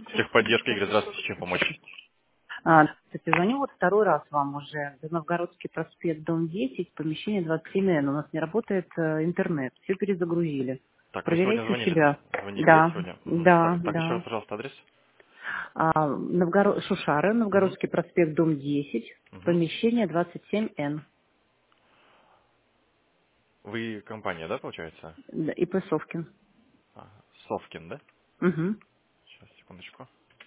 Техподдержка, Игорь, здравствуйте, чем помочь? Кстати, звоню вот второй раз вам уже. Новгородский проспект, дом 10, помещение 27Н. У нас не работает интернет. Все перезагрузили. Так, вы сегодня Проверяйте у звонили, себя. звонили, да, Да, сегодня? Мгм. да, Так, еще раз, да. пожалуйста, адрес. Шушары, Мгм. Новгородский проспект, дом 10, Мгм. помещение 27Н. Вы компания, да, получается? Да, и Совкин. А, Совкин, да? Угу. Сейчас, секундочку.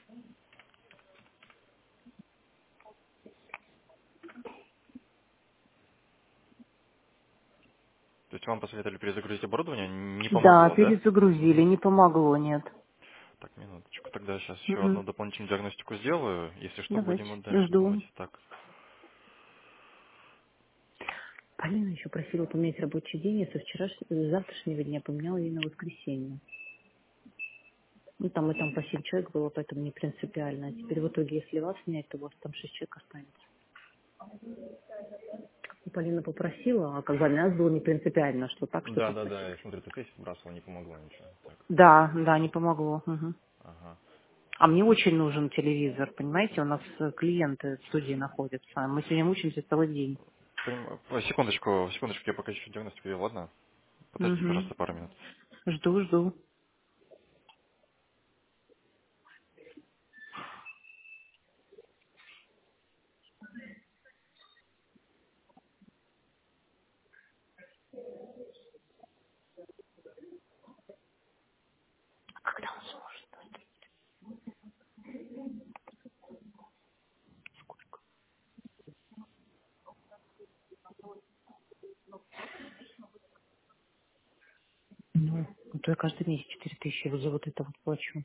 То есть вам посоветовали перезагрузить оборудование, не Да, помогло, да? перезагрузили, Мгм. не помогло, нет. Так, минуточку, тогда сейчас еще Мгм. одну дополнительную диагностику сделаю, если что, Давайте, будем дальше думать. жду. Так, Полина еще просила поменять рабочий день, я с завтрашнего дня поменяла ей на воскресенье. Ну, там и там по 7 человек было, поэтому не принципиально. А теперь в итоге, если вас снять, то у вас там 6 человек останется. И Полина попросила, а как бы для нас было не принципиально, что так, что да, да, да, попросила. я смотрю, ты тестик бросил, не помогло ничего. Так, Да, да, не помогло. Мгм. ага. А мне очень нужен телевизор, понимаете, у нас клиенты в студии находятся. Мы сегодня мучаемся целый день. Секундочку, я пока еще диагностику делаю, ладно? Подождите, Мгм. пожалуйста, пару минут. Жду, жду. Когда он сможет? Ну, то я каждый месяц 4000 вот за вот это вот плачу.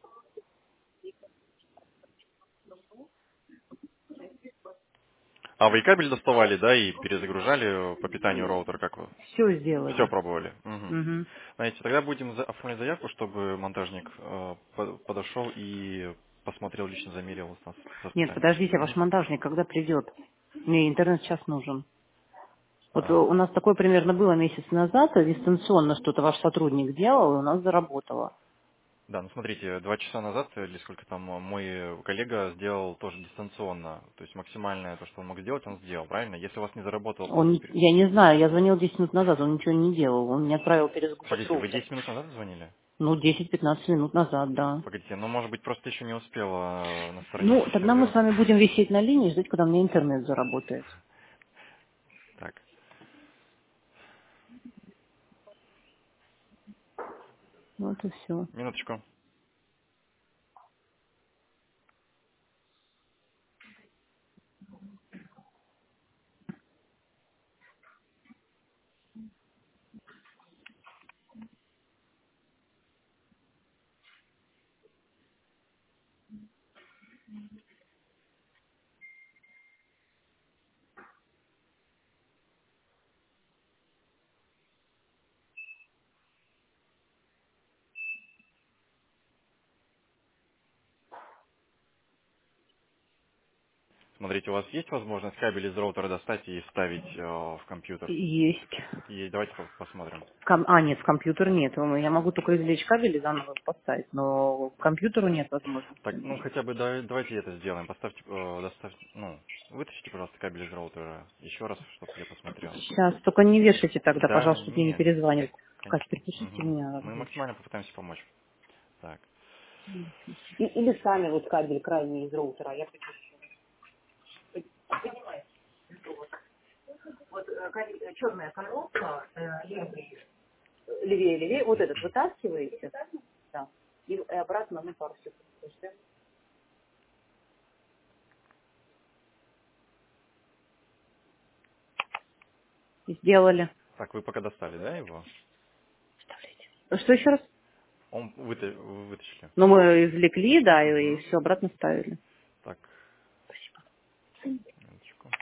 А вы и кабель доставали, да, и перезагружали по питанию роутер, как вы? Все Все сделали. пробовали. Мгм. Угу. Знаете, тогда будем оформлять заявку, чтобы монтажник подошел и посмотрел, лично замерил со Нет, специалистом. подождите, ваш Мгм. монтажник когда придет? Мне интернет сейчас нужен. Вот А, у нас такое примерно было месяц назад, дистанционно что-то ваш сотрудник делал, и у нас заработало. да, ну смотрите, 2 часа назад, или сколько там, мой коллега сделал тоже дистанционно. То есть максимальное то, что он мог сделать, он сделал, правильно? Если у вас не заработало после... Я не знаю, я звонил 10 минут назад, он ничего не делал, он мне отправил перезагружать Погодите, вы роутер. 10 минут назад звонили? Ну, 10-15 минут назад, да. Погодите, ну может быть просто еще не успел настроить Ну, тогда мы с сервера. вами будем висеть на линии и ждать, когда у меня интернет заработает. Так, Вот и все. минуточку. Смотрите, у вас есть возможность кабель из роутера достать и вставить в компьютер? Есть. И давайте посмотрим. Нет, в компьютер нет. Я могу только извлечь кабель и заново поставить, но к компьютеру нет возможности. Так, ну хотя бы давайте это сделаем. Поставьте, доставьте, ну, вытащите, пожалуйста, кабель из роутера еще раз, чтобы я посмотрел. Сейчас, только не вешайте тогда, Да, пожалуйста, чтобы мне не нет, перезванивать. Кать, конечно. перепишите Мгм. меня Мы рабочий. максимально попытаемся помочь. Так, Или сами вот кабель крайний из роутера. Я черная коробка, левее, вот этот вытаскиваете, да, и обратно на пару секунд. Сделали. так, вы пока достали, да, его? Что еще раз? Вы вытащили. Ну, мы извлекли, да, и Мгм. все обратно ставили. Так, минуточку.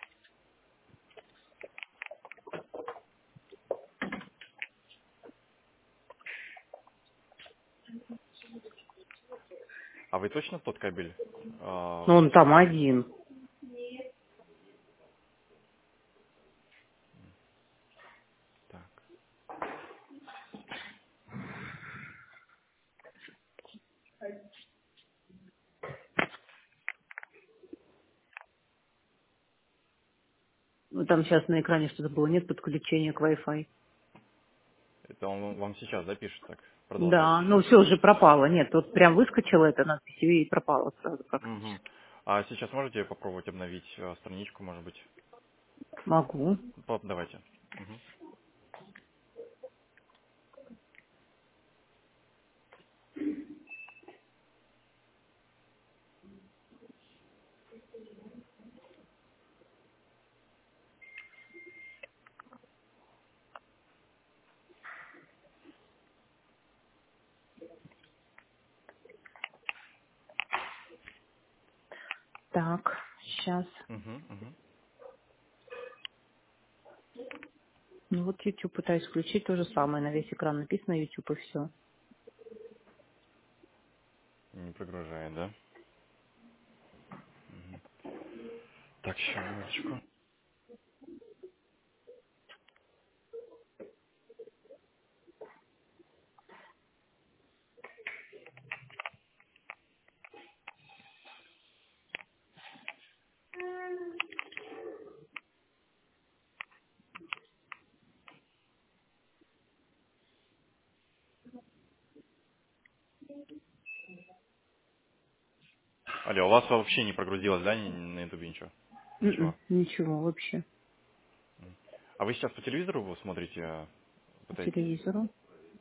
А вы точно тот кабель Ну, он там вытащили? один. Так. Там сейчас на экране что-то было, нет подключения к Wi-Fi. Это он вам сейчас, да, пишет так? Продолжает Да, ну сейчас. все уже пропало. Нет, вот прям выскочила эта надпись и пропала сразу Угу. практически. А сейчас можете попробовать обновить страничку, может быть? Могу. Давайте. Мгм. Так, сейчас. Мгм, мгм. Ну вот YouTube пытаюсь включить, то же самое. На весь экран написано YouTube и все. Не прогружает, да? Мгм. Так, еще минуточку. Алло, у вас вообще не прогрузилось, да, на YouTube ничего? Ничего. Ничего вообще. М. А вы сейчас по телевизору вы смотрите, По пытаетесь? телевизору.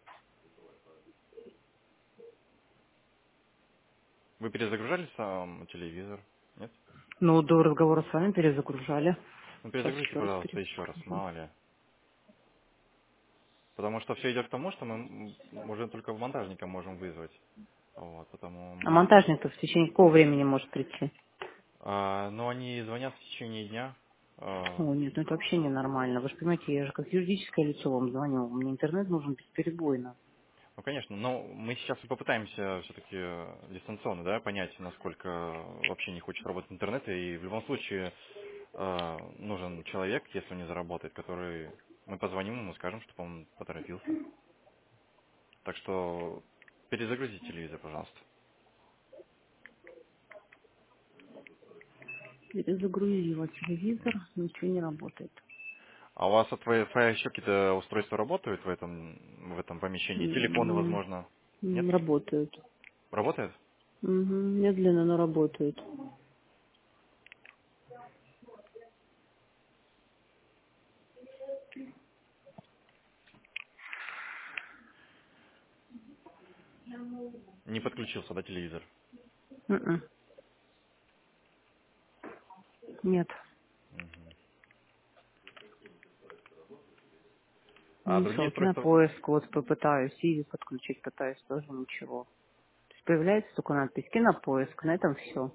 Вы перезагружали сам телевизор? Нет? Ну, до разговора с вами перезагружали. Ну, Сейчас перезагрузите, еще раз пожалуйста, еще раз, перезагружу. мало ли. Потому что все идет к тому, что мы уже только в монтажника можем вызвать. Вот, потому А мы... монтажник-то в течение какого времени может прийти? Но они звонят в течение дня. О, нет, ну это вообще ненормально. Вы же понимаете, я же как юридическое лицо вам звоню. Мне интернет нужен бесперебойно. Ну, конечно, но мы сейчас и попытаемся все-таки дистанционно, да, понять, насколько вообще не хочет работать интернет, и в любом случае нужен человек, если он не заработает, который мы позвоним ему, скажем, чтобы он поторопился. Так что перезагрузите телевизор, пожалуйста. Перезагрузила телевизор, ничего не работает. А у вас от Wi-Fi еще какие-то устройства работают в этом помещении? Телефоны, М, возможно? Нет? Работают. Работает? Медленно, но работают. Не подключился, да, телевизор? М-м. Нет. Мгм. А другие Ничего. устройства? Кинопоиск вот попытаюсь. И подключить пытаюсь, тоже ничего. То есть появляется только надпись кинопоиск. На этом все.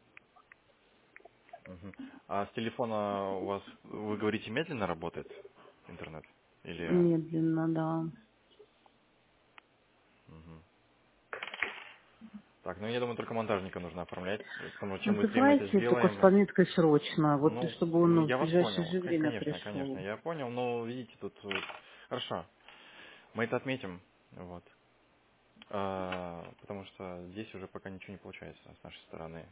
Мгм. А с телефона у вас, вы говорите, медленно работает интернет? Или... Медленно, да. Мгм. Так, ну я думаю, только монтажника нужно оформлять, потому что чем быстрее мы это Называйте только с сделаем, пометкой срочно. Вот ну, чтобы он в я вас ближайшее понял, же время конечно, конечно, пришел. я понял, но видите, тут вот... Хорошо, мы это отметим, вот. Потому что здесь уже пока ничего не получается с нашей стороны,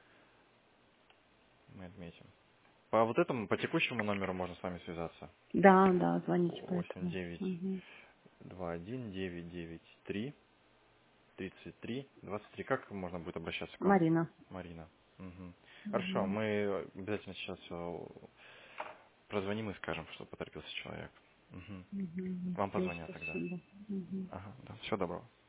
мы отметим. По вот этому, по текущему номеру можно с вами связаться. Да, да, звоните по Восемь этому. девять Мгм. два один девять девять три 33 23. Как можно будет обращаться к вам? Марина. Марина. Мгм. Хорошо, Мгм. мы обязательно сейчас прозвоним и скажем, что поторопился человек. Мгм. Мгм. Вам Всё, позвонят тогда. спасибо. Мгм. Ага, да. Всего доброго.